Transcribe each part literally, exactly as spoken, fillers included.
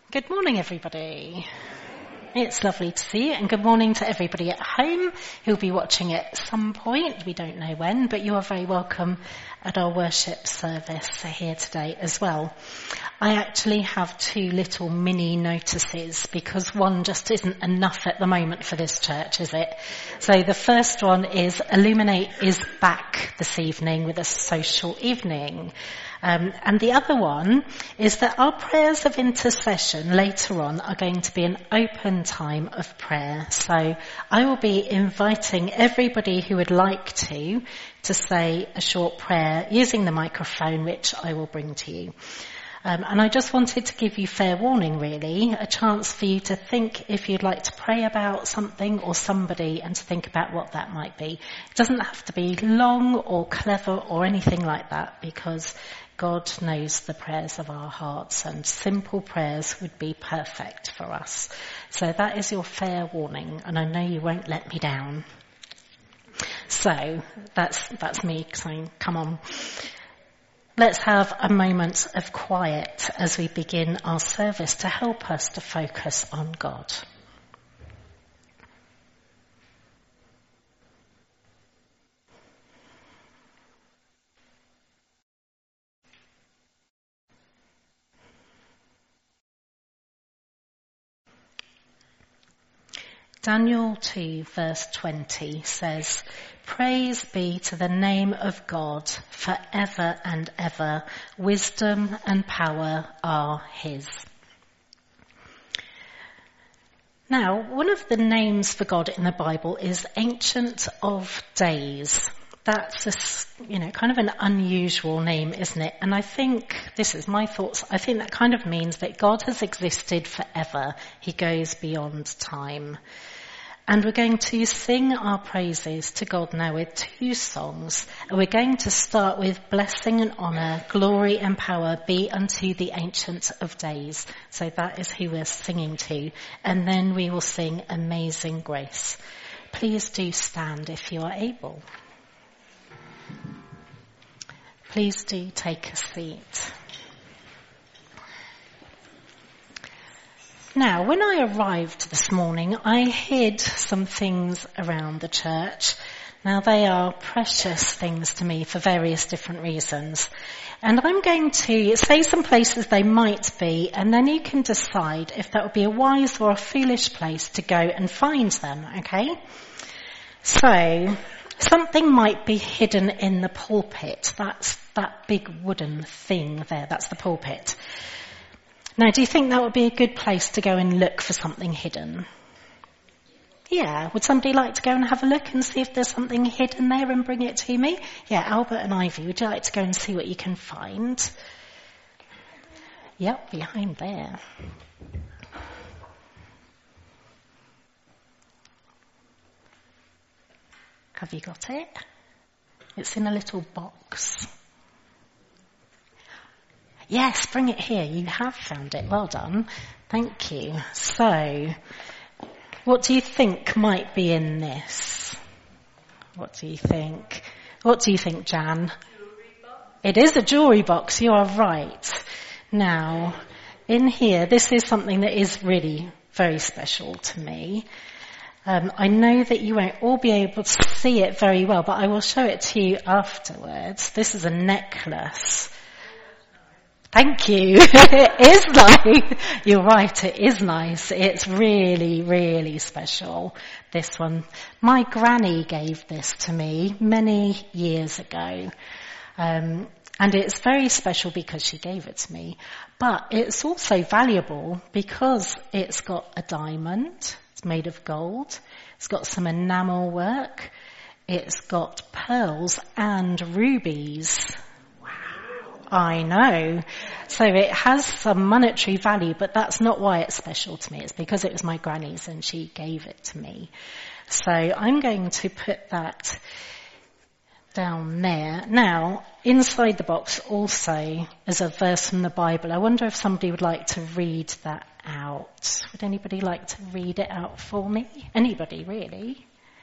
Good morning, everybody. It's lovely to see you, and good morning to everybody at home who'll be watching at some point. We don't know when, but you are very welcome at our worship service here today as well. I actually have two little mini notices because one just isn't enough at the moment for this church, is it? So the first one is Illuminate is back this evening with a social evening. Um, and the other one is that our prayers of intercession later on are going to be an open time of prayer. So I will be inviting everybody who would like to, to say a short prayer using the microphone, which I will bring to you. Um, and I just wanted to give you fair warning, really, a chance for you to think if you'd like to pray about something or somebody and to think about what that might be. It doesn't have to be long or clever or anything like that, because God knows the prayers of our hearts, and simple prayers would be perfect for us. So that is your fair warning, and I know you won't let me down. So that's that's me saying, come on. Let's have a moment of quiet as we begin our service to help us to focus on God. Daniel two verse twenty says, "Praise be to the name of God forever and ever. Wisdom and power are his." Now, one of the names for God in the Bible is Ancient of Days. That's a, you know, kind of an unusual name, isn't it? And I think, this is my thoughts, I think that kind of means that God has existed forever. He goes beyond time. And we're going to sing our praises to God now with two songs. And we're going to start with Blessing and Honour, Glory and Power be unto the Ancient of Days. So that is who we're singing to. And then we will sing Amazing Grace. Please do stand if you are able. Please do take a seat. Now, when I arrived this morning, I hid some things around the church. Now, they are precious things to me for various different reasons. And I'm going to say some places they might be, and then you can decide if that would be a wise or a foolish place to go and find them, okay? So, something might be hidden in the pulpit. That's that big wooden thing there. That's the pulpit. Now, do you think that would be a good place to go and look for something hidden? Yeah. Would somebody like to go and have a look and see if there's something hidden there and bring it to me? Yeah, Albert and Ivy, would you like to go and see what you can find? Yep, behind there. Have you got it? It's in a little box. Yes, bring it here. You have found it. Well done. Thank you. So, what do you think might be in this? What do you think? What do you think, Jan? Jewelry box. It is a jewelry box. You are right. Now, in here, this is something that is really very special to me. Um, I know that you won't all be able to see it very well, but I will show it to you afterwards. This is a necklace. Thank you. It is nice. You're right, it is nice. It's really, really special, this one. My granny gave this to me many years ago. Um, and it's very special because she gave it to me. But it's also valuable because it's got a diamond. It's made of gold. It's got some enamel work. It's got pearls and rubies. I know. So it has some monetary value, but that's not why it's special to me. It's because it was my granny's and she gave it to me. So I'm going to put that down there. Now, inside the box also is a verse from the Bible. I wonder if somebody would like to read that out. Would anybody like to read it out for me? Anybody, really?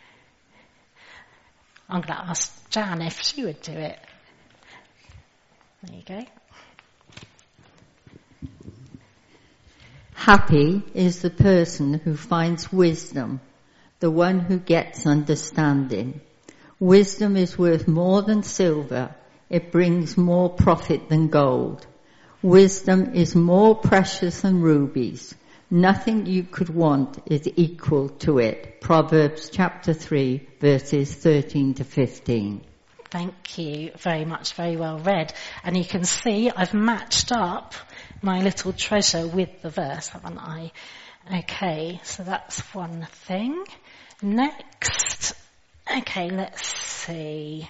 I'm going to ask Jan if she would do it. There you go. Happy is the person who finds wisdom, the one who gets understanding. Wisdom is worth more than silver. It brings more profit than gold. Wisdom is more precious than rubies. Nothing you could want is equal to it. Proverbs chapter three, verses thirteen to fifteen. Thank you very much. Very well read. And you can see I've matched up my little treasure with the verse, haven't I? Okay, so that's one thing. Next. Okay, let's see.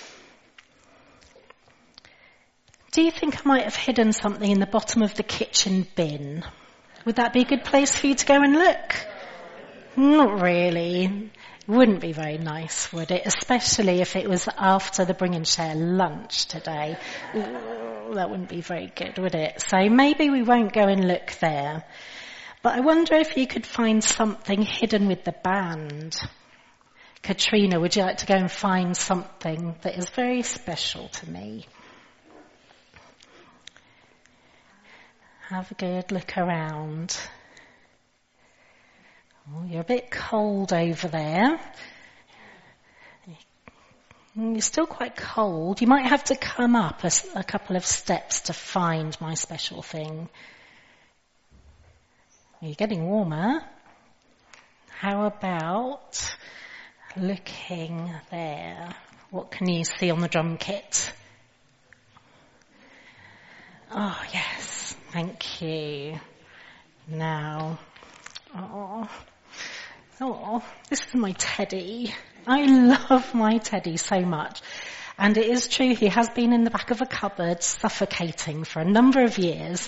Do you think I might have hidden something in the bottom of the kitchen bin? Would that be a good place for you to go and look? Not really. Wouldn't be very nice, would it? Especially if it was after the Bring and Share lunch today. Ooh, that wouldn't be very good, would it? So maybe we won't go and look there. But I wonder if you could find something hidden with the band. Katrina, would you like to go and find something that is very special to me? Have a good look around. Oh, you're a bit cold over there. You're still quite cold. You might have to come up a, a couple of steps to find my special thing. You're getting warmer. How about looking there? What can you see on the drum kit? Oh, yes. Thank you. Now, oh, oh, this is my teddy. I love my teddy so much. And it is true, he has been in the back of a cupboard suffocating for a number of years.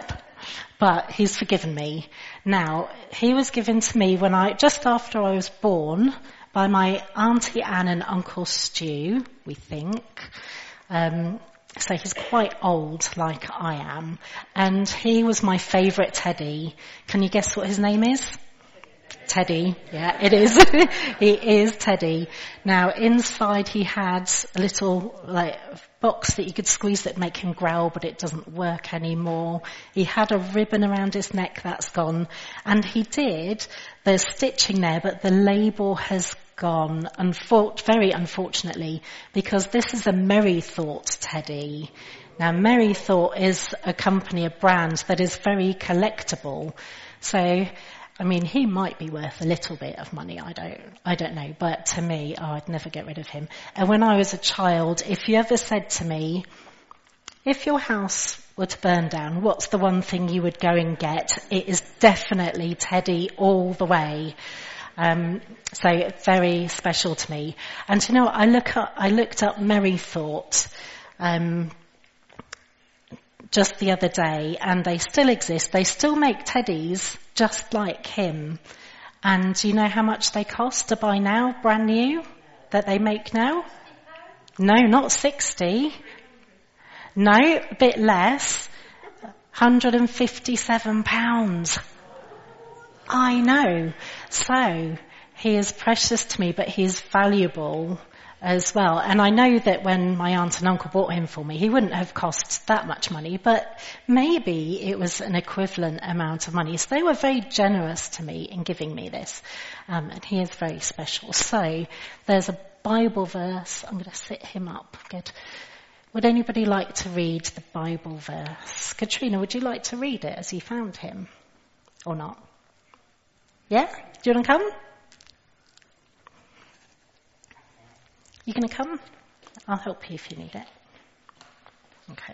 But he's forgiven me. Now, he was given to me when I, just after I was born, by my Auntie Anne and Uncle Stu, we think. Um, so he's quite old, like I am. And he was my favourite teddy. Can you guess what his name is? Teddy. Yeah, it is. He is Teddy. Now, inside he had a little, like, box that you could squeeze that make him growl, but it doesn't work anymore. He had a ribbon around his neck, that's gone. And he did, there's stitching there, but the label has gone, unfor- very unfortunately, because this is a Merry Thought teddy. Now, Merry Thought is a company, a brand that is very collectible. So, I mean, he might be worth a little bit of money, I don't, I don't know, but to me, oh, I'd never get rid of him. And when I was a child, if you ever said to me, if your house were to burn down, what's the one thing you would go and get? It is definitely Teddy all the way. Um, so very special to me. And you know, I look up, I looked up Merry Thought, um, just the other day, and they still exist. They still make teddies just like him. And do you know how much they cost to buy now, brand new, that they make now? No, not sixty. No, a bit less. one hundred fifty-seven pounds. I know. So, he is precious to me, but he is valuable as well. And I know that when my aunt and uncle bought him for me, he wouldn't have cost that much money, but maybe it was an equivalent amount of money. So they were very generous to me in giving me this. Um, and he is very special. So there's a Bible verse. I'm going to sit him up. Good. Would anybody like to read the Bible verse? Katrina, would you like to read it as you found him? Or not? Yeah? Do you want to come? You going to come? I'll help you if you need it. Okay.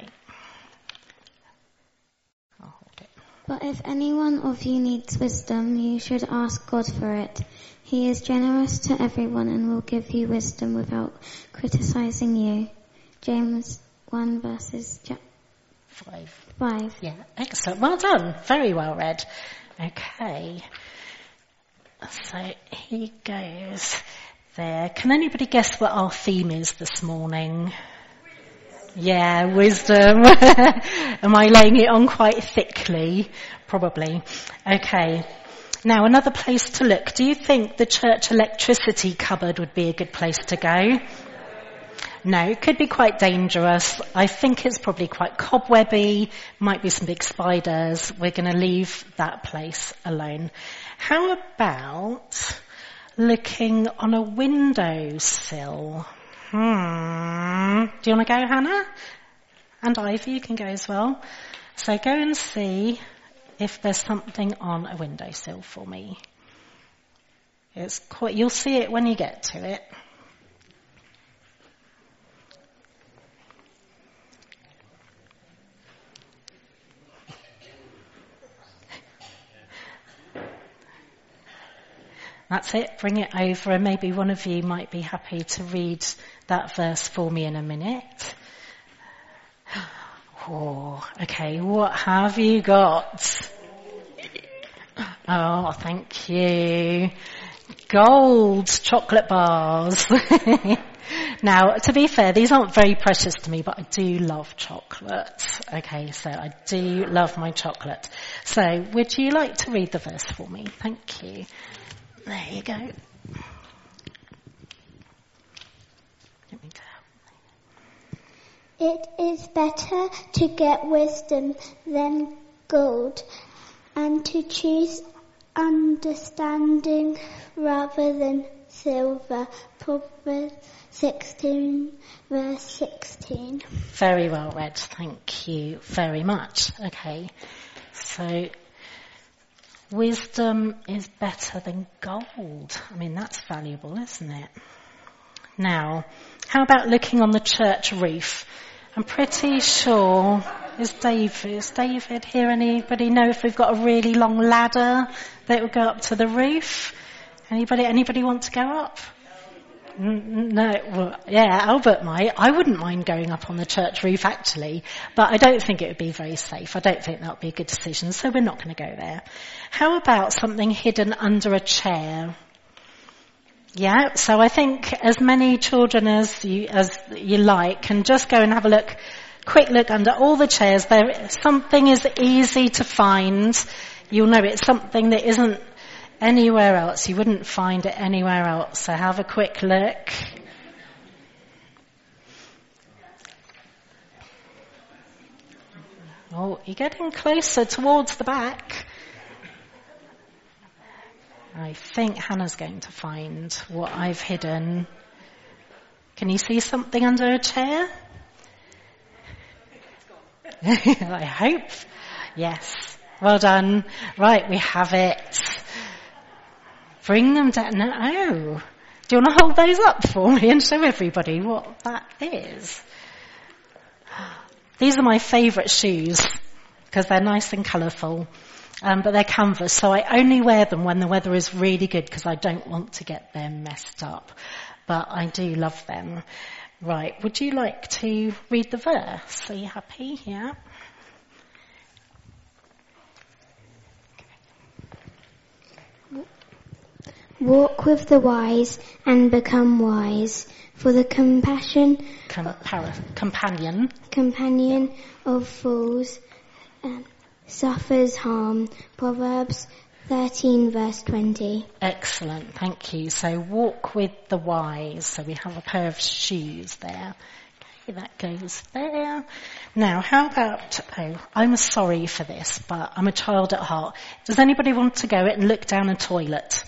I'll hold it. But if any one of you needs wisdom, you should ask God for it. He is generous to everyone and will give you wisdom without criticizing you. James one verses Five. five. Yeah, excellent. Well done. Very well read. Okay. So he goes there. Can anybody guess what our theme is this morning? Yeah, wisdom. Am I laying it on quite thickly? Probably. Okay. Now, another place to look. Do you think the church electricity cupboard would be a good place to go? No, it could be quite dangerous. I think it's probably quite cobwebby, might be some big spiders. We're going to leave that place alone. How about looking on a windowsill? Hmm. Do you want to go, Hannah? And Ivy, you can go as well. So go and see if there's something on a windowsill for me. It's quite, you'll see it when you get to it. That's it. Bring it over, and maybe one of you might be happy to read that verse for me in a minute. Oh, okay. What have you got? Oh, thank you. Gold chocolate bars. Now, to be fair, these aren't very precious to me, but I do love chocolate. Okay, so I do love my chocolate. So, would you like to read the verse for me? Thank you. There you go. Let me go. It is better to get wisdom than gold, and to choose understanding rather than silver. Proverbs sixteen, verse sixteen. Very well read. Thank you very much. Okay, so wisdom is better than gold. I mean, that's valuable, isn't it? Now, how about looking on the church roof? I'm pretty sure, is David, is David here? Anybody know if we've got a really long ladder that will go up to the roof? Anybody, anybody want to go up? No, well, yeah, Albert might. I wouldn't mind going up on the church roof actually, but I don't think it would be very safe. I don't think that would be a good decision, so we're not going to go there. How about something hidden under a chair? Yeah, so I think as many children as you, as you like can just go and have a look, quick look under all the chairs. There, something is easy to find. You'll know it's something that isn't anywhere else. You wouldn't find it anywhere else. So have a quick look. Oh, you're getting closer towards the back. I think Hannah's going to find what I've hidden. Can you see something under a chair? I hope. Yes. Well done. Right, we have it. Bring them down. No. Oh. Do you want to hold those up for me and show everybody what that is? These are my favourite shoes because they're nice and colourful. Um, but they're canvas, so I only wear them when the weather is really good because I don't want to get them messed up. But I do love them. Right, would you like to read the verse? Are you happy? Yeah. Walk with the wise and become wise, for the compassion Com- para- companion. companion of fools um, suffers harm. Proverbs thirteen verse twenty. Excellent, thank you. So walk with the wise. So we have a pair of shoes there. Okay, that goes there. Now, how about, oh, I'm sorry for this, but I'm a child at heart. Does anybody want to go and look down a toilet?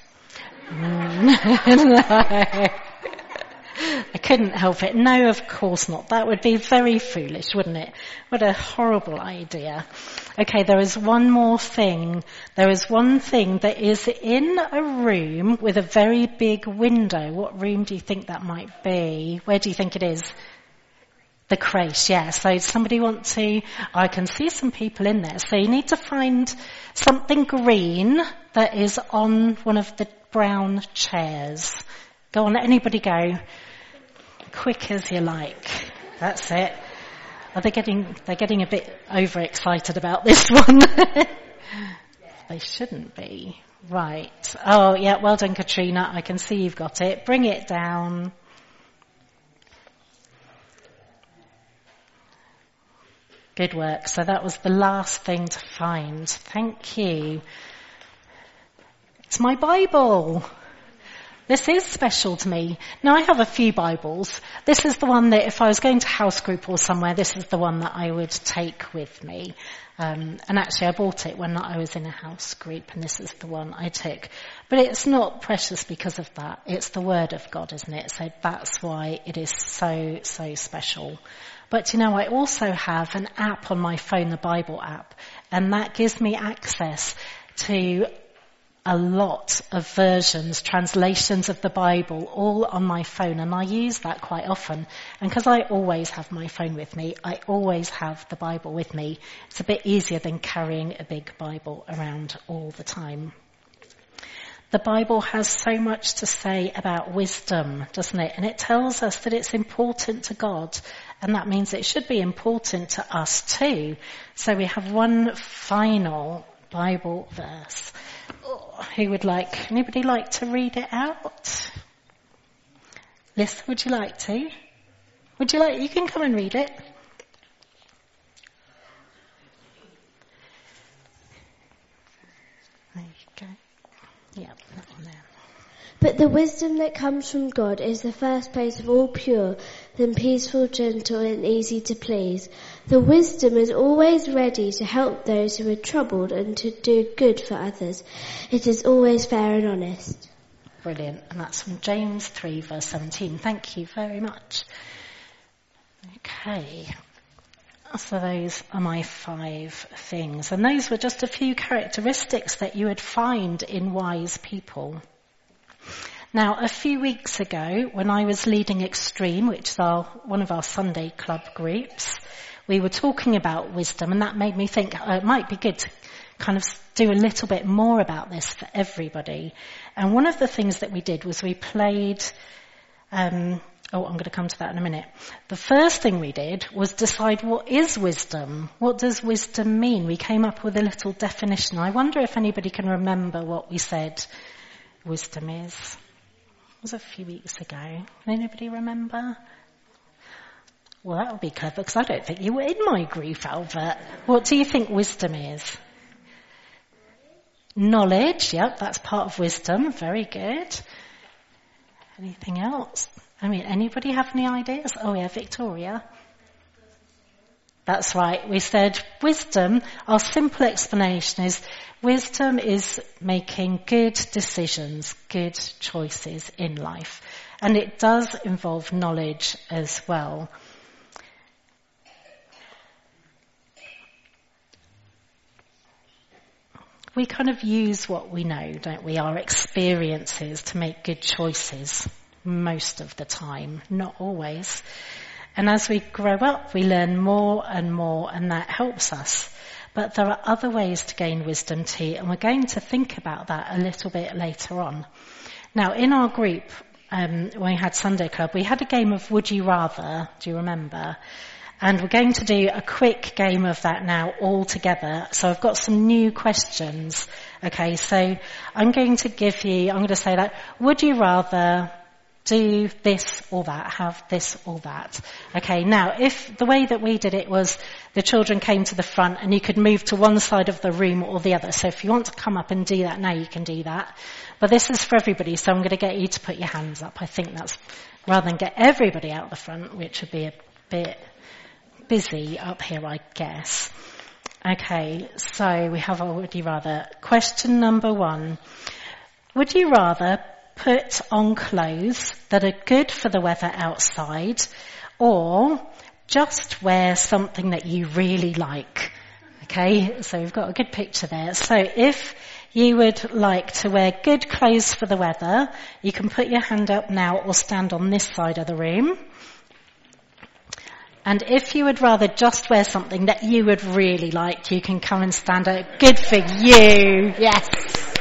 No. I couldn't help it. No, of course not. That would be very foolish, wouldn't it? What a horrible idea. Okay, there is one more thing. There is one thing that is in a room with a very big window. What room do you think that might be? Where do you think it is? The crèche, yeah. So somebody want to, I can see some people in there. So you need to find something green that is on one of the brown chairs. Go on, let anybody go. Quick as you like. That's it. Are they getting, they're getting a bit overexcited about this one. They shouldn't be. Right. Oh, yeah, well done, Katrina. I can see you've got it. Bring it down. Good work. So that was the last thing to find. Thank you. It's my Bible. This is special to me. Now, I have a few Bibles. This is the one that if I was going to house group or somewhere, this is the one that I would take with me. Um, and actually, I bought it when I was in a house group, and this is the one I took. But it's not precious because of that. It's the Word of God, isn't it? So that's why it is so, so special. But, you know, I also have an app on my phone, the Bible app, and that gives me access to a lot of versions, translations of the Bible, all on my phone, and I use that quite often. And because I always have my phone with me, I always have the Bible with me. It's a bit easier than carrying a big Bible around all the time. The Bible has so much to say about wisdom, doesn't it? And it tells us that it's important to God, and that means it should be important to us too. So we have one final Bible verse. Oh, who would like, anybody like to read it out? Liz, would you like to? Would you like, you can come and read it. There you go. Yeah, that one there. But the wisdom that comes from God is the first place of all pure, then peaceful, gentle, and easy to please. The wisdom is always ready to help those who are troubled and to do good for others. It is always fair and honest. Brilliant. And that's from James three, verse seventeen. Thank you very much. Okay. So those are my five things. And those were just a few characteristics that you would find in wise people. Now, a few weeks ago, when I was leading Extreme, which is our, one of our Sunday club groups, we were talking about wisdom, and that made me think oh, it might be good to kind of do a little bit more about this for everybody. And one of the things that we did was we played, um, oh, I'm going to come to that in a minute. The first thing we did was decide what is wisdom? What does wisdom mean? We came up with a little definition. I wonder if anybody can remember what we said wisdom is. It was a few weeks ago. Can anybody remember? Well, that would be clever, because I don't think you were in my group, Albert. What do you think wisdom is? Knowledge, yep, that's part of wisdom. Very good. Anything else? I mean, anybody have any ideas? Oh yeah, Victoria. That's right. We said wisdom, our simple explanation is wisdom is making good decisions, good choices in life. And it does involve knowledge as well. We kind of use what we know, don't we? Our experiences to make good choices most of the time, not always. And as we grow up, we learn more and more, and that helps us. But there are other ways to gain wisdom too, and we're going to think about that a little bit later on. Now, in our group, um, when we had Sunday Club, we had a game of Would You Rather, do you remember? And we're going to do a quick game of that now all together. So I've got some new questions. Okay, so I'm going to give you, I'm going to say that, would you rather do this or that, have this or that? Okay, now if the way that we did it was the children came to the front and you could move to one side of the room or the other. So if you want to come up and do that now, you can do that. But this is for everybody, so I'm going to get you to put your hands up. I think that's, rather than get everybody out the front, which would be a bit busy up here, I guess. Okay, so we have a would you rather. Question number one. Would you rather put on clothes that are good for the weather outside, or just wear something that you really like? Okay, so we've got a good picture there. So if you would like to wear good clothes for the weather, you can put your hand up now or stand on this side of the room. And if you would rather just wear something that you would really like, you can come and stand up. Good for you. Yes.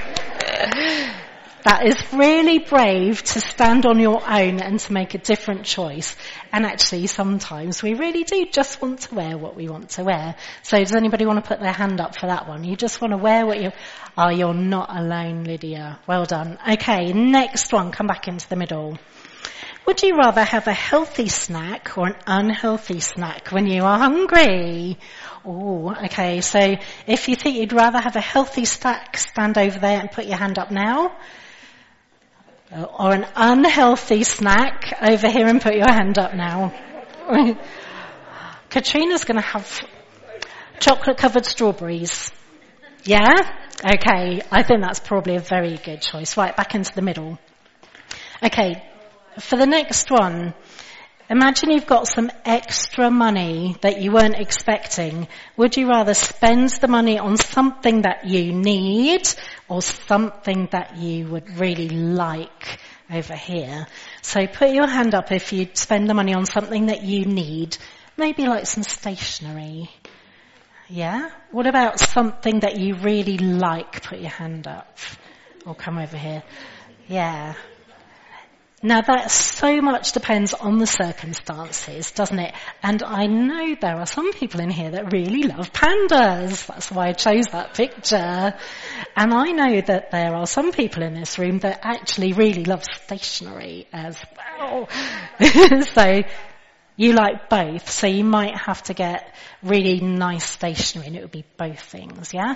That is really brave to stand on your own and to make a different choice. And actually, sometimes we really do just want to wear what we want to wear. So does anybody want to put their hand up for that one? You just want to wear what you... Oh, you're not alone, Lydia. Well done. Okay, next one. Come back into the middle. Would you rather have a healthy snack or an unhealthy snack when you are hungry? Oh, okay. So if you think you'd rather have a healthy snack, stand over there and put your hand up now. Or an unhealthy snack over here, and put your hand up now. Katrina's going to have chocolate-covered strawberries. Yeah? Okay, I think that's probably a very good choice. Right, back into the middle. Okay, for the next one, imagine you've got some extra money that you weren't expecting. Would you rather spend the money on something that you need or something that you would really like over here? So put your hand up if you'd spend the money on something that you need. Maybe like some stationery. Yeah? What about something that you really like? Put your hand up. Or come over here. Yeah. Now that so much depends on the circumstances, doesn't it? And I know there are some people in here that really love pandas. That's why I chose that picture. And I know that there are some people in this room that actually really love stationery as well. So you like both, so you might have to get really nice stationery and it would be both things, yeah?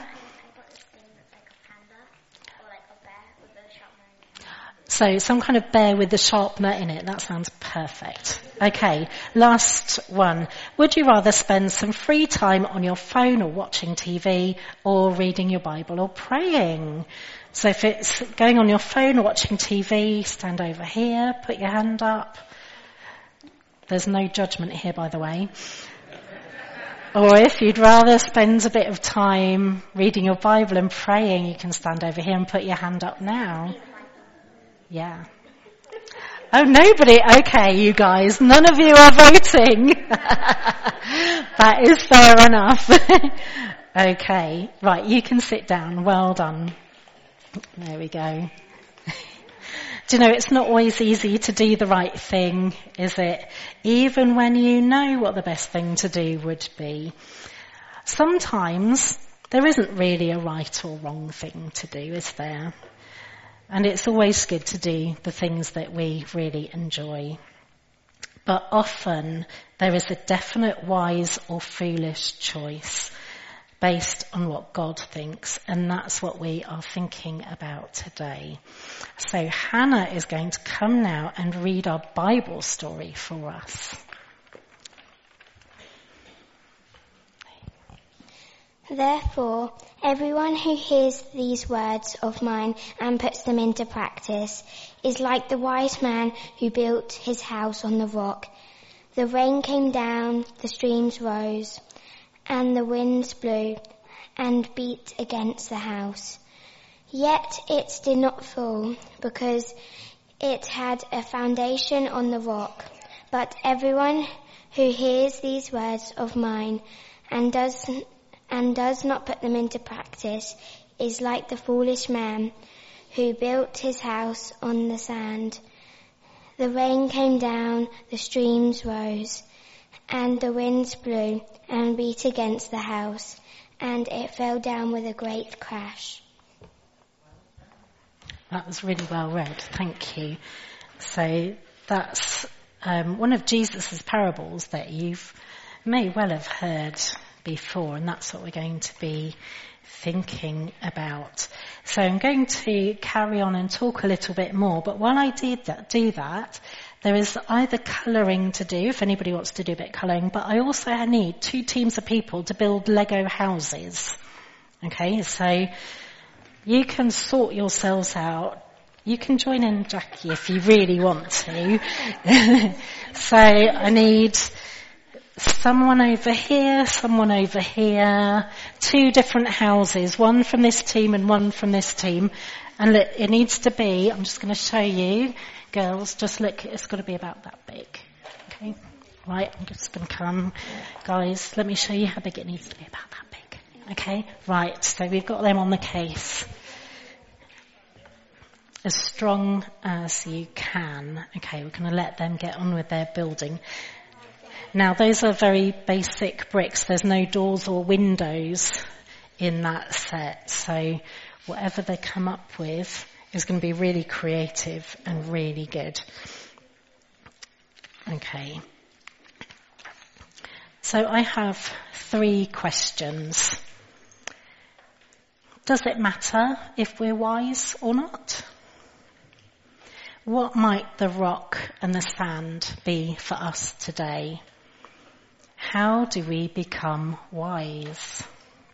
So some kind of bear with the sharpener in it. That sounds perfect. Okay, last one. Would you rather spend some free time on your phone or watching T V or reading your Bible or praying? So if it's going on your phone or watching T V, stand over here, put your hand up. There's no judgment here, by the way. Or if you'd rather spend a bit of time reading your Bible and praying, you can stand over here and put your hand up now. Yeah. Oh, nobody. Okay, you guys. None of you are voting. That is fair enough. Okay. Right, you can sit down. Well done. There we go. Do you know, it's not always easy to do the right thing, is it? Even when you know what the best thing to do would be. Sometimes there isn't really a right or wrong thing to do, is there? And it's always good to do the things that we really enjoy. But often there is a definite wise or foolish choice based on what God thinks, and that's what we are thinking about today. So Hannah is going to come now and read our Bible story for us. Therefore, everyone who hears these words of mine and puts them into practice is like the wise man who built his house on the rock. The rain came down, the streams rose, and the winds blew and beat against the house. Yet it did not fall, because it had a foundation on the rock. But everyone who hears these words of mine and does and does not put them into practice is like the foolish man who built his house on the sand. The rain came down, the streams rose, and the winds blew and beat against the house, and it fell down with a great crash. That was really well read. Thank you. So that's um, one of Jesus' parables that you've may well have heard before, and that's what we're going to be thinking about. So I'm going to carry on and talk a little bit more, but while I did that, do that, there is either colouring to do, if anybody wants to do a bit of colouring, but I also need two teams of people to build Lego houses. Okay, so you can sort yourselves out. You can join in, Jackie, if you really want to. So I need someone over here, someone over here, two different houses, one from this team and one from this team. And look, it needs to be, I'm just going to show you, girls, just look, it's got to be about that big. Okay? Right, I'm just going to come. Guys, let me show you how big it needs to be, about that big. Okay? Right, so we've got them on the case. As strong as you can. Okay, we're going to let them get on with their building. Now, those are very basic bricks. There's no doors or windows in that set. So whatever they come up with is going to be really creative and really good. Okay. So I have three questions. Does it matter if we're wise or not? What might the rock and the sand be for us today? How do we become wise?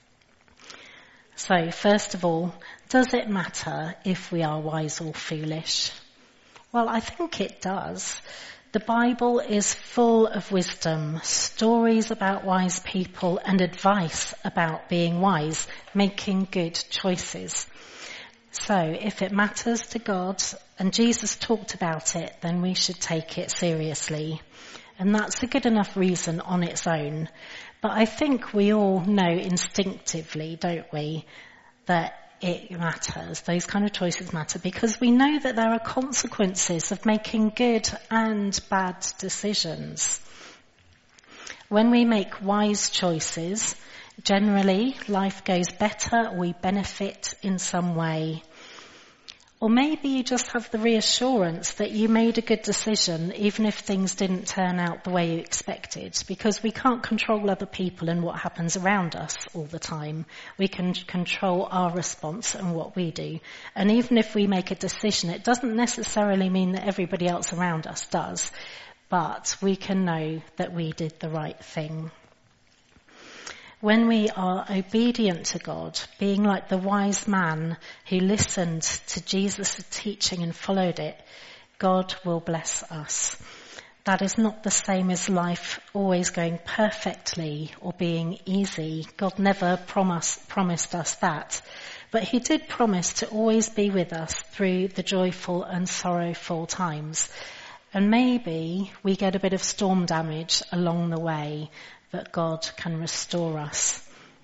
So, first of all, does it matter if we are wise or foolish? Well, I think it does. The Bible is full of wisdom, stories about wise people and advice about being wise, making good choices. So if it matters to God and Jesus talked about it, then we should take it seriously. And that's a good enough reason on its own. But I think we all know instinctively, don't we, that it matters. Those kind of choices matter because we know that there are consequences of making good and bad decisions. When we make wise choices, generally life goes better, we benefit in some way. Or maybe you just have the reassurance that you made a good decision even if things didn't turn out the way you expected, because we can't control other people and what happens around us all the time. We can control our response and what we do. And even if we make a decision, it doesn't necessarily mean that everybody else around us does, but we can know that we did the right thing. When we are obedient to God, being like the wise man who listened to Jesus' teaching and followed it, God will bless us. That is not the same as life always going perfectly or being easy. God never promised, promised us that. But he did promise to always be with us through the joyful and sorrowful times. And maybe we get a bit of storm damage along the way, that God can restore us.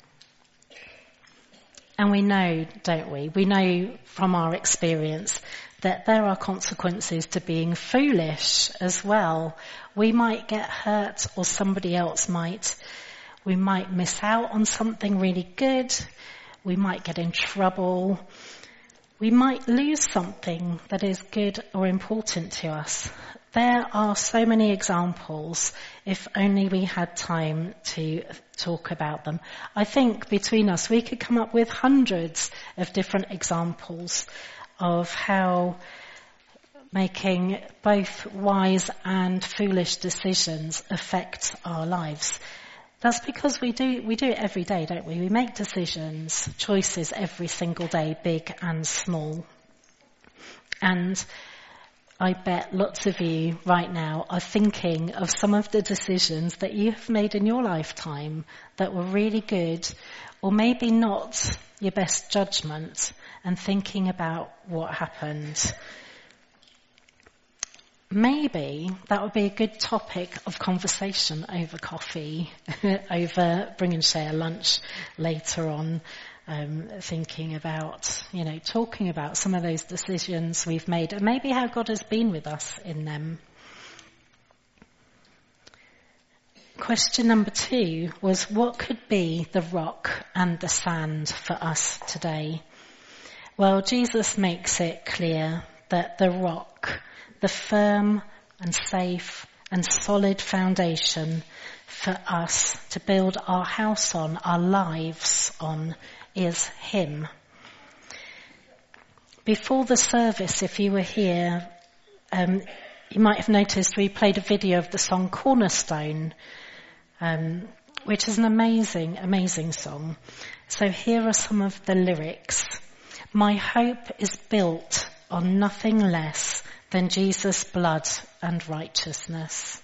And we know, don't we? We know from our experience that there are consequences to being foolish as well. We might get hurt or somebody else might. We might miss out on something really good. We might get in trouble. We might lose something that is good or important to us. There are so many examples, if only we had time to talk about them. I think between us we could come up with hundreds of different examples of how making both wise and foolish decisions affect our lives. That's because we do we do it every day, don't we? We make decisions, choices every single day, big and small. And I bet lots of you right now are thinking of some of the decisions that you have made in your lifetime that were really good, or maybe not your best judgment, and thinking about what happened. Maybe that would be a good topic of conversation over coffee, over bring and share lunch later on. Um, thinking about, you know, talking about some of those decisions we've made and maybe how God has been with us in them. Question number two was, what could be the rock and the sand for us today? Well, Jesus makes it clear that the rock, the firm and safe and solid foundation for us to build our house on, our lives on, is him. Before the service, if you were here, um, you might have noticed we played a video of the song Cornerstone, um, which is an amazing, amazing song. So here are some of the lyrics. My hope is built on nothing less than Jesus' blood and righteousness.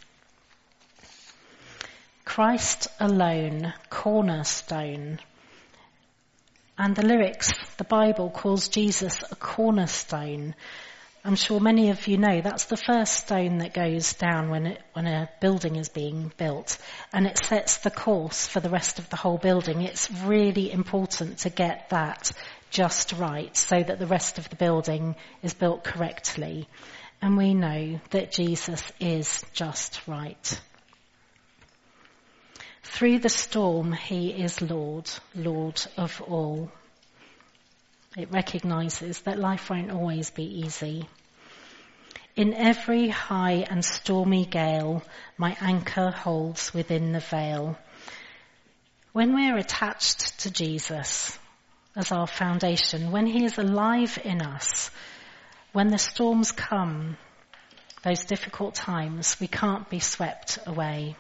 Christ alone, cornerstone. And the lyrics, the Bible calls Jesus a cornerstone. I'm sure many of you know that's the first stone that goes down when it, when a building is being built, and it sets the course for the rest of the whole building. It's really important to get that just right so that the rest of the building is built correctly. And we know that Jesus is just right. Through the storm, he is Lord, Lord of all. It recognises that life won't always be easy. In every high and stormy gale, my anchor holds within the veil. When we're attached to Jesus as our foundation, when he is alive in us, when the storms come, those difficult times, we can't be swept away.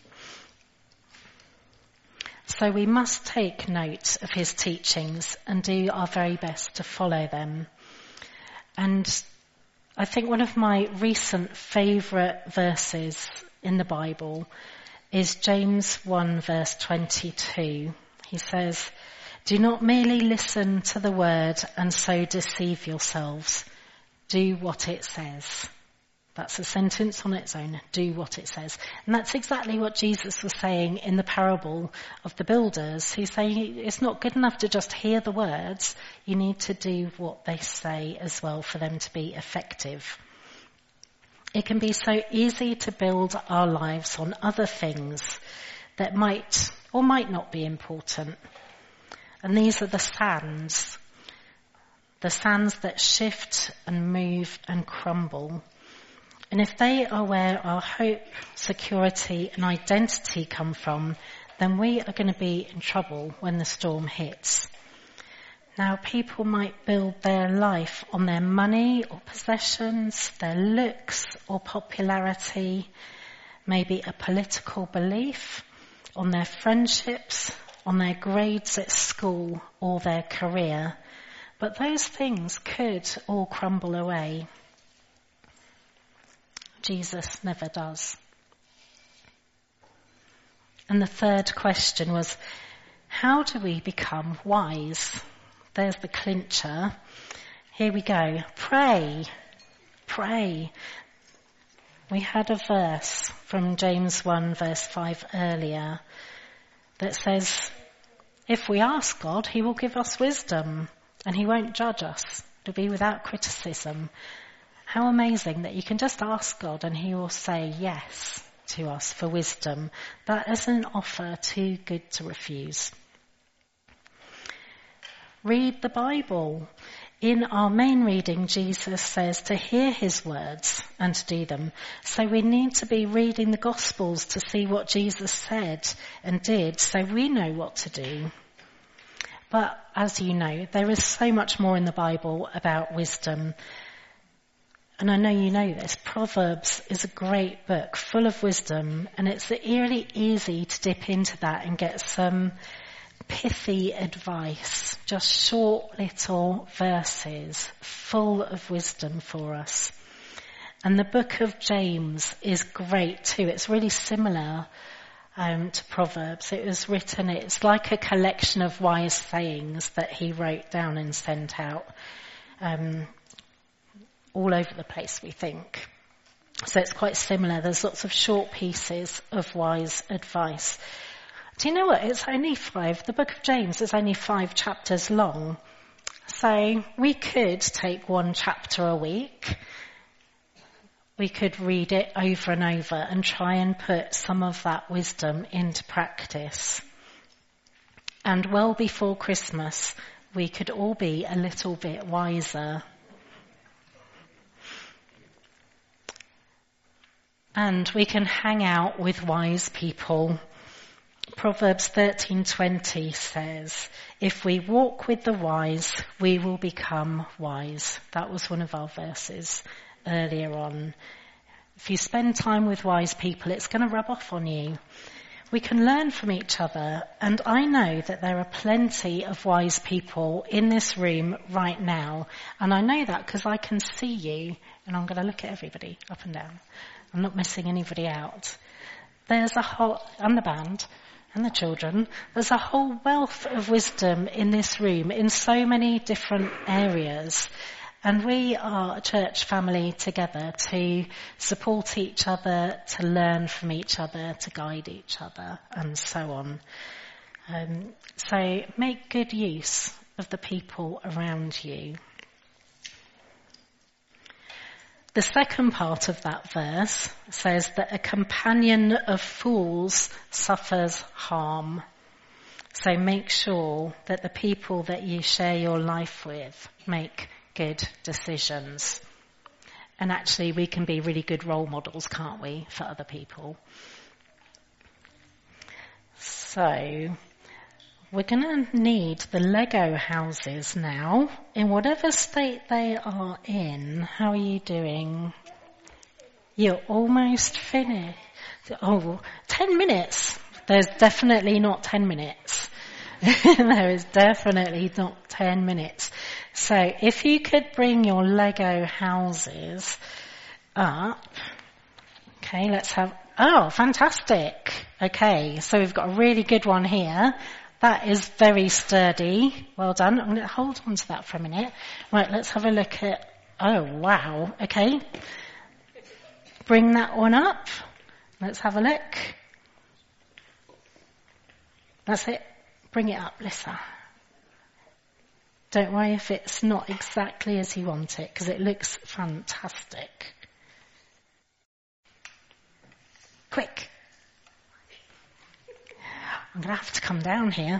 So we must take note of his teachings and do our very best to follow them. And I think one of my recent favourite verses in the Bible is James one verse twenty-two. He says, "Do not merely listen to the word and so deceive yourselves. Do what it says." That's a sentence on its own. Do what it says. And that's exactly what Jesus was saying in the parable of the builders. He's saying it's not good enough to just hear the words. You need to do what they say as well for them to be effective. It can be so easy to build our lives on other things that might or might not be important. And these are the sands. The sands that shift and move and crumble. And if they are where our hope, security and identity come from, then we are going to be in trouble when the storm hits. Now, people might build their life on their money or possessions, their looks or popularity, maybe a political belief, on their friendships, on their grades at school or their career. But those things could all crumble away. Jesus never does. And the third question was, how do we become wise? There's the clincher. Here we go. Pray. Pray. We had a verse from James one verse five earlier that says, if we ask God, he will give us wisdom and he won't judge us. It'll be without criticism. How amazing that you can just ask God and he will say yes to us for wisdom. That is an offer too good to refuse. Read the Bible. In our main reading, Jesus says to hear his words and to do them. So we need to be reading the Gospels to see what Jesus said and did so we know what to do. But as you know, there is so much more in the Bible about wisdom. And I know you know this. Proverbs is a great book full of wisdom, and it's really easy to dip into that and get some pithy advice. Just short little verses full of wisdom for us. And the book of James is great too. It's really similar um, to Proverbs. It was written, it's like a collection of wise sayings that he wrote down and sent out. Um, all over the place, we think. So it's quite similar. There's lots of short pieces of wise advice. Do you know what? It's only five. The book of James is only five chapters long. So we could take one chapter a week. We could read it over and over and try and put some of that wisdom into practice. And well before Christmas, we could all be a little bit wiser. And we can hang out with wise people. Proverbs thirteen twenty says, if we walk with the wise, we will become wise. That was one of our verses earlier on. If you spend time with wise people, it's going to rub off on you. We can learn from each other. And I know that there are plenty of wise people in this room right now. And I know that because I can see you. And I'm going to look at everybody up and down. I'm not missing anybody out. There's a whole, and the band, and the children, there's a whole wealth of wisdom in this room in so many different areas. And we are a church family together to support each other, to learn from each other, to guide each other, and so on. Um, so make good use of the people around you. The second part of that verse says that a companion of fools suffers harm. So make sure that the people that you share your life with make good decisions. And actually we can be really good role models, can't we, for other people? So we're going to need the Lego houses now, in whatever state they are in. How are you doing? You're almost finished. Oh, ten minutes. There's definitely not ten minutes. There is definitely not ten minutes. So if you could bring your Lego houses up. Okay, let's have, oh, fantastic. Okay, so we've got a really good one here. That is very sturdy. Well done. I'm going to hold on to that for a minute. Right, let's have a look at, oh, wow. Okay. Bring that one up. Let's have a look. That's it. Bring it up, Lissa. Don't worry if it's not exactly as you want it, because it looks fantastic. Quick. I'm going to have to come down here.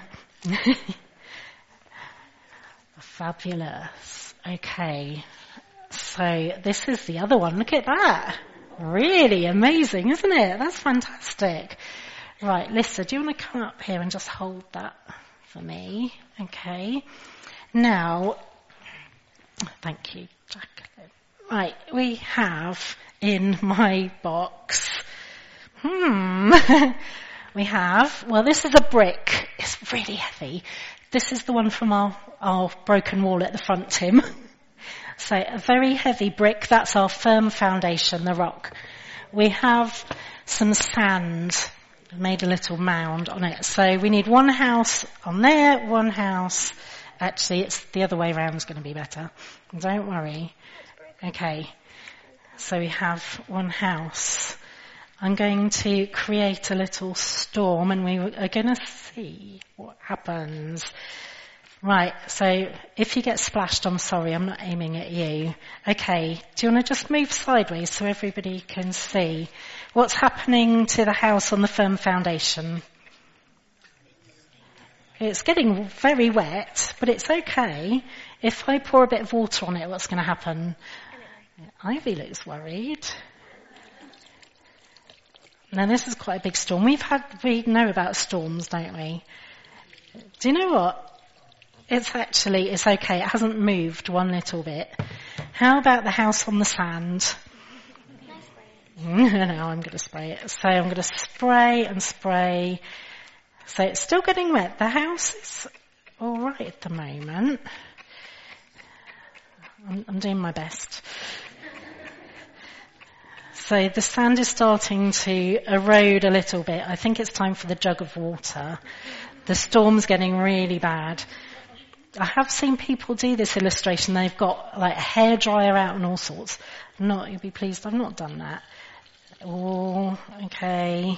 Fabulous. Okay. So this is the other one. Look at that. Really amazing, isn't it? That's fantastic. Right, Lissa, do you want to come up here and just hold that for me? Okay. Now, thank you, Jacqueline. Right, we have in my box, hmm, we have, well, this is a brick. It's really heavy. This is the one from our, our broken wall at the front, Tim. So a very heavy brick. That's our firm foundation, the rock. We have some sand. I've made a little mound on it. So we need one house on there, one house. Actually, it's the other way around is going to be better. Don't worry. Okay. So we have one house. I'm going to create a little storm and we are going to see what happens. Right, so if you get splashed, I'm sorry, I'm not aiming at you. Okay, do you want to just move sideways so everybody can see what's happening to the house on the firm foundation? It's getting very wet, but it's okay. If I pour a bit of water on it, what's going to happen? Ivy looks worried. Now this is quite a big storm. We've had, we know about storms, don't we? Do you know what? It's actually, it's okay. It hasn't moved one little bit. How about the house on the sand? No, I'm going to spray it. So I'm going to spray and spray. So it's still getting wet. The house is all right at the moment. I'm, I'm doing my best. So the sand is starting to erode a little bit. I think it's time for the jug of water. The storm's getting really bad. I have seen people do this illustration. They've got like a hairdryer out and all sorts. Not, you'll be pleased I've not done that. Oh, okay.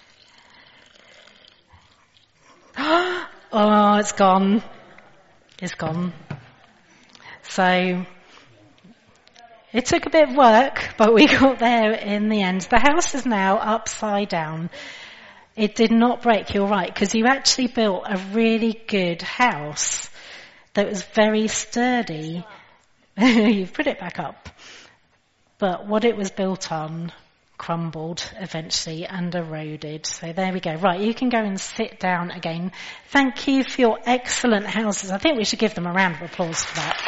Oh, it's gone. It's gone. So, it took a bit of work, but we got there in the end. The house is now upside down. It did not break, you're right, because you actually built a really good house that was very sturdy. You've put it back up. But what it was built on crumbled eventually and eroded. So there we go. Right, you can go and sit down again. Thank you for your excellent houses. I think we should give them a round of applause for that.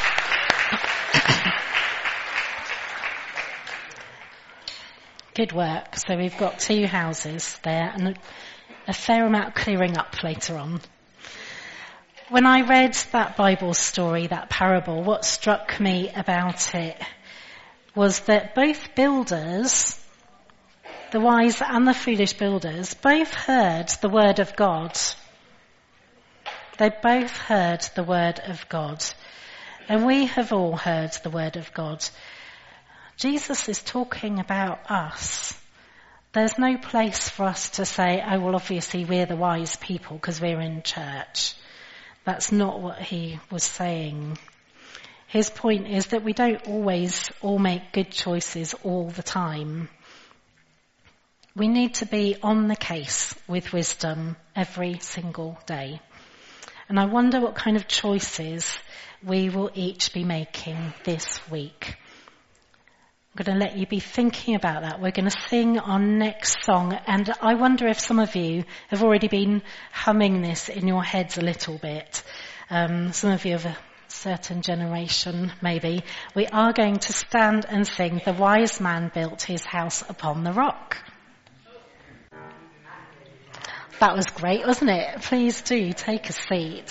Good work. So we've got two houses there and a, a fair amount of clearing up later on. When I read that Bible story, that parable, what struck me about it was that both builders, the wise and the foolish builders, both heard the word of God. They both heard the word of God. And we have all heard the word of God. Jesus is talking about us. There's no place for us to say, oh, well, obviously we're the wise people because we're in church. That's not what he was saying. His point is that we don't always all make good choices all the time. We need to be on the case with wisdom every single day. And I wonder what kind of choices we will each be making this week. I'm going to let you be thinking about that. We're going to sing our next song, and I wonder if some of you have already been humming this in your heads a little bit. Um, some of you of a certain generation, maybe. We are going to stand and sing "The Wise Man Built His House Upon the Rock." That was great, wasn't it? Please do take a seat.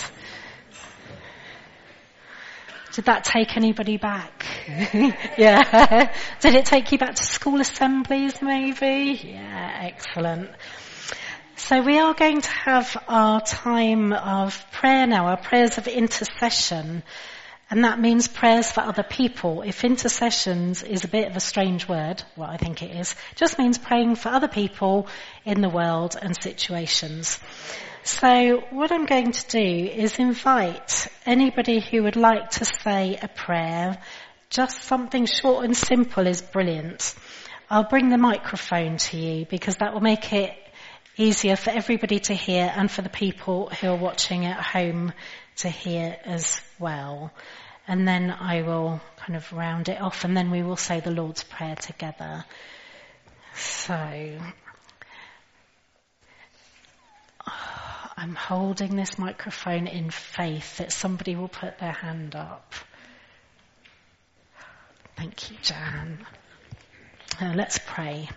Did that take anybody back? Yeah. Did it take you back to school assemblies, maybe? Yeah, excellent. So we are going to have our time of prayer now, our prayers of intercession. And that means prayers for other people. If intercessions is a bit of a strange word, well, I think it is, it just means praying for other people in the world and situations. So what I'm going to do is invite anybody who would like to say a prayer. Just something short and simple is brilliant. I'll bring the microphone to you because that will make it easier for everybody to hear and for the people who are watching at home to hear as well. And then I will kind of round it off and then we will say the Lord's Prayer together. So I'm holding this microphone in faith that somebody will put their hand up. Thank you, Jan. Uh, let's pray.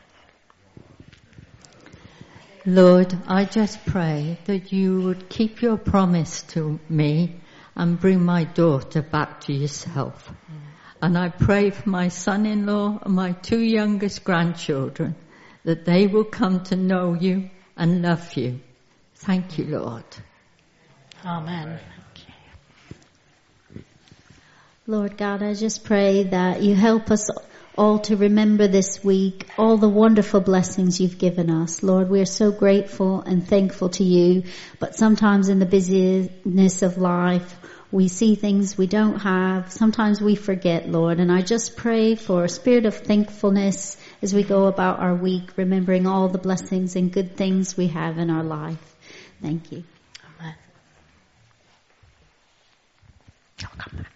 Lord, I just pray that you would keep your promise to me and bring my daughter back to yourself. Mm. And I pray for my son-in-law and my two youngest grandchildren that they will come to know you and love you. Thank you, Lord. Amen. Thank you. Lord God, I just pray that you help us all to remember this week all the wonderful blessings you've given us. Lord, we are so grateful and thankful to you, but sometimes in the busyness of life, we see things we don't have. Sometimes we forget, Lord, and I just pray for a spirit of thankfulness as we go about our week, remembering all the blessings and good things we have in our life. Thank you. Amen. I'll come back.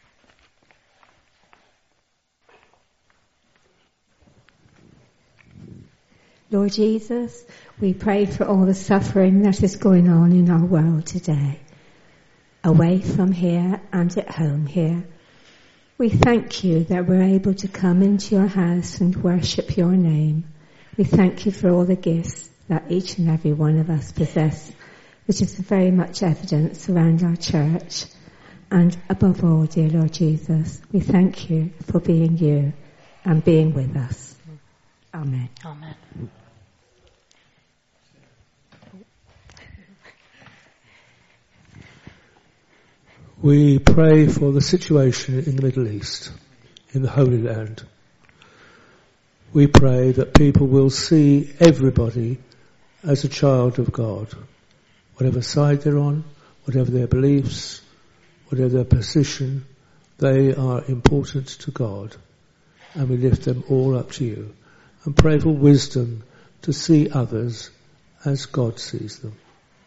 Lord Jesus, we pray for all the suffering that is going on in our world today, away from here and at home here. We thank you that we're able to come into your house and worship your name. We thank you for all the gifts that each and every one of us possess, which is very much evidence around our church. And above all, dear Lord Jesus, we thank you for being you and being with us. Amen. Amen. We pray for the situation in the Middle East, in the Holy Land. We pray that people will see everybody as a child of God, whatever side they're on, whatever their beliefs, whatever their position, they are important to God. And we lift them all up to you and pray for wisdom to see others as God sees them.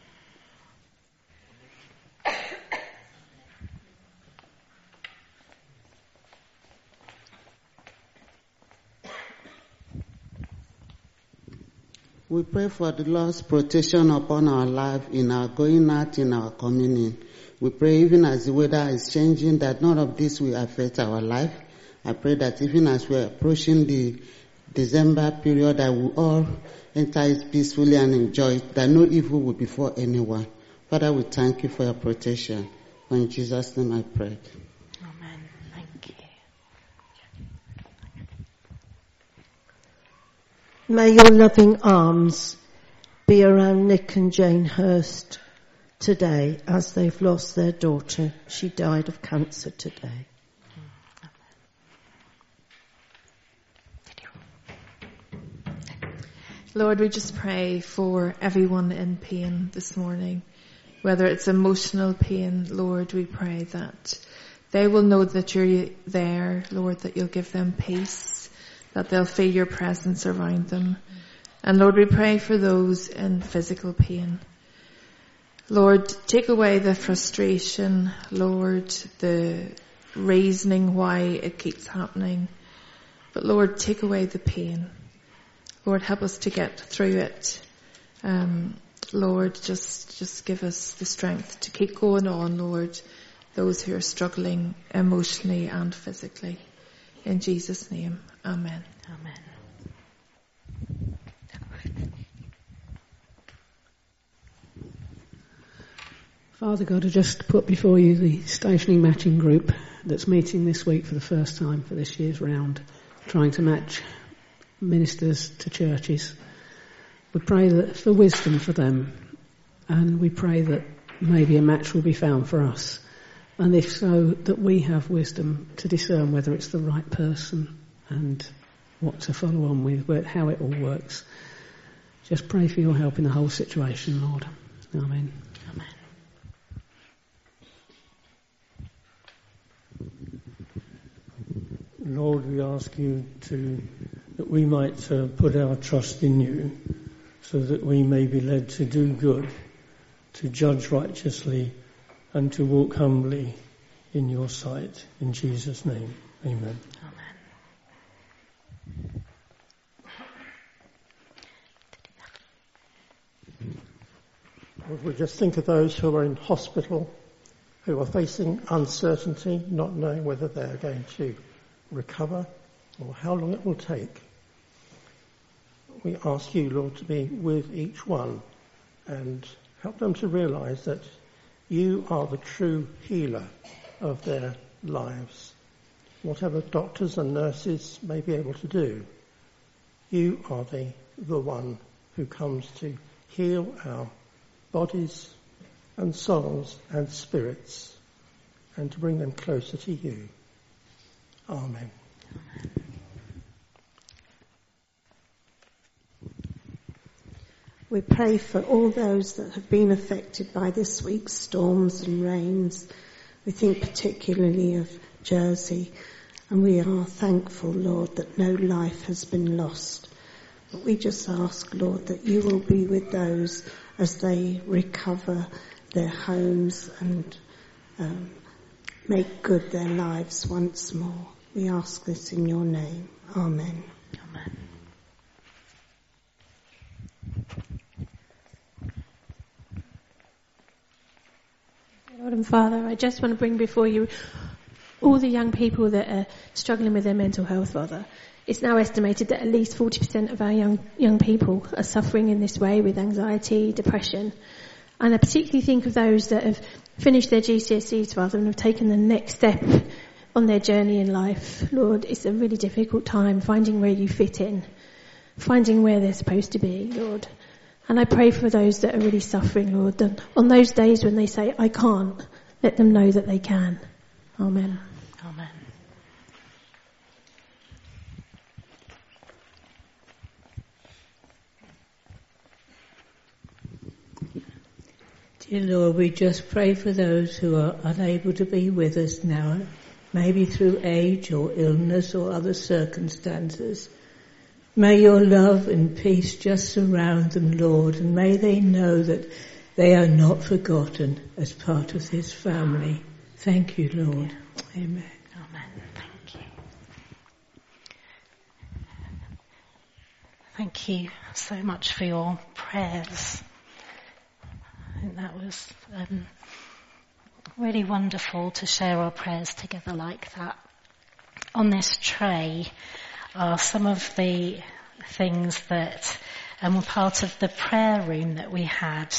We pray for the Lord's protection upon our life in our going out, in our coming in. We pray even as the weather is changing that none of this will affect our life. I pray that even as we're approaching the December period, that we all enter it peacefully and enjoy it, that no evil will befall anyone. Father, we thank you for your protection. In Jesus' name I pray. Amen. Thank you. May your loving arms be around Nick and Jane Hurst today as they've lost their daughter. She died of cancer today. Lord, we just pray for everyone in pain this morning. Whether it's emotional pain, Lord, we pray that they will know that you're there, Lord, that you'll give them peace, that they'll feel your presence around them. And Lord, we pray for those in physical pain. Lord, take away the frustration, Lord, the reasoning why it keeps happening. But Lord, take away the pain. Lord, help us to get through it. Um, Lord, just, just give us the strength to keep going on, Lord, those who are struggling emotionally and physically. In Jesus' name, amen. Amen. Father God, I just put before you the stationing matching group that's meeting this week for the first time for this year's round, trying to match ministers to churches. We pray that for wisdom for them, and we pray that maybe a match will be found for us, and if so, that we have wisdom to discern whether it's the right person and what to follow on with, how it all works. Just pray for your help in the whole situation, Lord. Amen. Amen. Lord, we ask you to that we might uh, put our trust in you, so that we may be led to do good, to judge righteously, and to walk humbly in your sight. In Jesus' name, amen. Lord, we just think of those who are in hospital, who are facing uncertainty, not knowing whether they're going to recover or how long it will take. We ask you, Lord, to be with each one and help them to realise that you are the true healer of their lives. Whatever doctors and nurses may be able to do, you are the, the one who comes to heal our bodies and souls and spirits and to bring them closer to you. Amen. We pray for all those that have been affected by this week's storms and rains. We think particularly of Jersey, and we are thankful, Lord, that no life has been lost. But we just ask, Lord, that you will be with those as they recover their homes and um, make good their lives once more. We ask this in your name. Amen. Amen. Lord and Father, I just want to bring before you all the young people that are struggling with their mental health, Father. It's now estimated that at least forty percent of our young young people are suffering in this way with anxiety, depression. And I particularly think of those that have finished their G C S Es, Father, and have taken the next step on their journey in life. Lord, it's a really difficult time finding where you fit in, finding where they're supposed to be, Lord. And I pray for those that are really suffering, Lord, that on those days when they say, I can't, let them know that they can. Amen. Amen. Dear Lord, we just pray for those who are unable to be with us now, maybe through age or illness or other circumstances. May your love and peace just surround them, Lord, and may they know that they are not forgotten as part of this family. Thank you, Lord. Amen. Amen. Thank you. Thank you so much for your prayers. I think that was um, really wonderful to share our prayers together like that. On this tray are some of the things that um, were part of the prayer room that we had.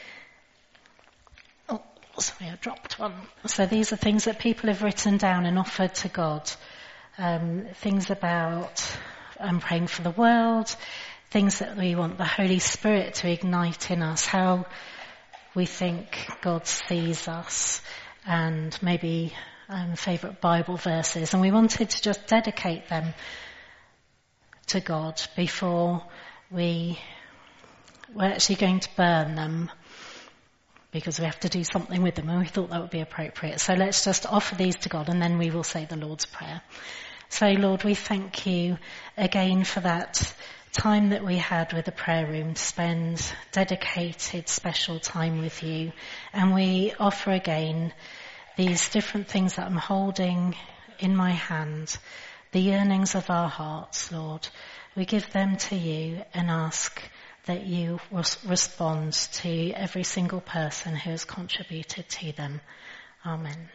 Oh, sorry, I dropped one. So these are things that people have written down and offered to God. Um, things about um, praying for the world, things that we want the Holy Spirit to ignite in us, how we think God sees us, and maybe um, favourite Bible verses. And we wanted to just dedicate them to God before we were actually going to burn them, because we have to do something with them, and we thought that would be appropriate. So let's just offer these to God, and then we will say the Lord's Prayer. So Lord, we thank you again for that time that we had with the prayer room to spend dedicated special time with you. And we offer again these different things that I'm holding in my hand, the yearnings of our hearts, Lord. We give them to you and ask that you res- respond to every single person who has contributed to them. Amen.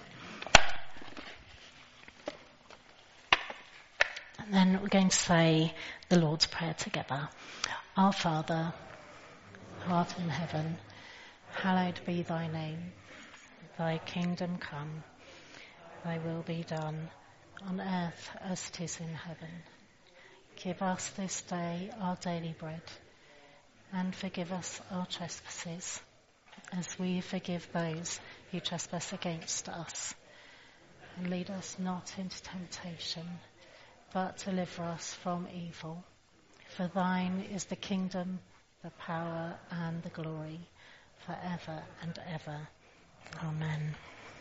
And then we're going to say the Lord's Prayer together. Our Father, who art in heaven, hallowed be thy name. Thy kingdom come, thy will be done, on earth as it is in heaven. Give us this day our daily bread, and forgive us our trespasses, as we forgive those who trespass against us. And lead us not into temptation, but deliver us from evil. For thine is the kingdom, the power, and the glory, forever and ever. Amen.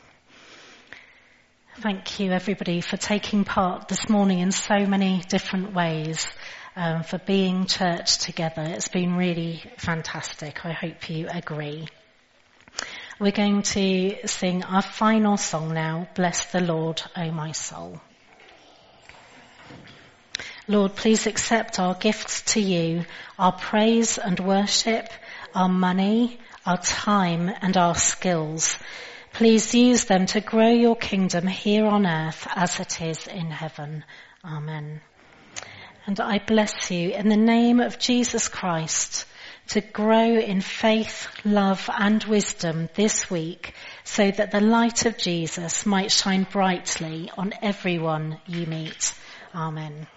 Thank you, everybody, for taking part this morning in so many different ways, um, for being church together. It's been really fantastic. I hope you agree. We're going to sing our final song now, Bless the Lord, O my soul. Lord, please accept our gifts to you, our praise and worship, our money, our time and our skills. Please use them to grow your kingdom here on earth as it is in heaven. Amen. And I bless you in the name of Jesus Christ to grow in faith, love and wisdom this week, so that the light of Jesus might shine brightly on everyone you meet. Amen.